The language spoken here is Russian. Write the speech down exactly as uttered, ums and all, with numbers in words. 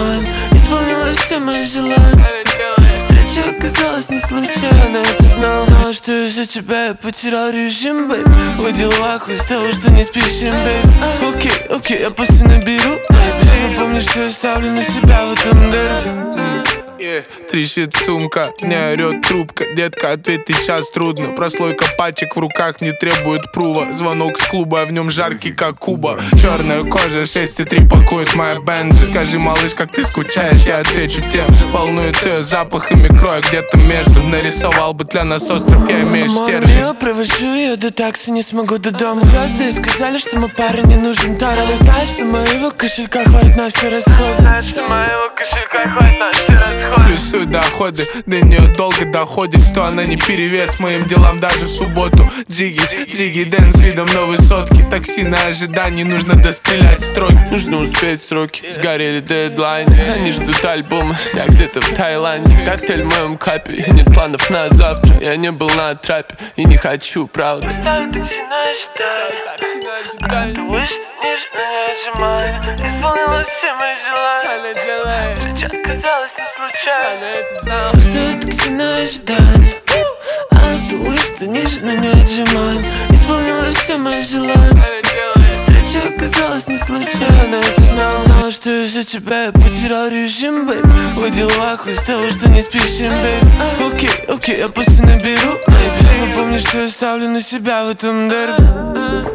отжиманий. Исполнилось все мои желания. Встреча оказалась не случайно. Я ты знал, знала, что из-за тебя я потерял режим, бэйб. Ой, дела хуй с того, что не спешим, бэйб. Окей, окей, я после наберу, бэйб. Но помни, что я ставлю на себя в этом дерби. Yeah. Трещит сумка, не орет трубка. Детка, ответь, ты час трудно. Прослойка пачек в руках не требует прува. Звонок с клуба, а в нем жаркий, как Куба. Черная кожа, шесть и три пакует моя бенза. Скажи, малыш, как ты скучаешь, я отвечу тем же. Волнует ее запахами кроя где-то между. Нарисовал бы для нас остров, я имею стержень. Я провожу ее до такси, не смогу до дома. Звезды сказали, что мой парень не нужен Тара. Но знаешь, что моего кошелька хватит на все расходы. Знаешь, что моего кошелька хватит на все расходы. Плюсуй доходы, до нее долго доходит, что она не перевес моим делам даже в субботу. Джиги, Джиги, Дэн с видом новой сотки. Такси на ожидании, нужно дострелять строки. Нужно успеть сроки, сгорели дедлайны. Они ждут альбома, я где-то в Таиланде. Коктейль в моем капе, нет планов на завтра. Я не был на трапе и не хочу, правда. Поставь такси на ожидание, а ты вышла ниже, но не отжимай. Исполнилось все мои желания. Встреча оказалась не случайно. Поставь такси на ожидание, а ты вышла ниже, но не отжимай. Исполнилось все мои желания. Встреча оказалась не случайно. Я ты знал, знала, что из-за тебя я потерял режим, бэйб. Ой, дела хуй с того, что не спешим, бэйб. Окей, окей, я после наберу, бэйб. Но помни, что я ставлю на себя в этом дерби.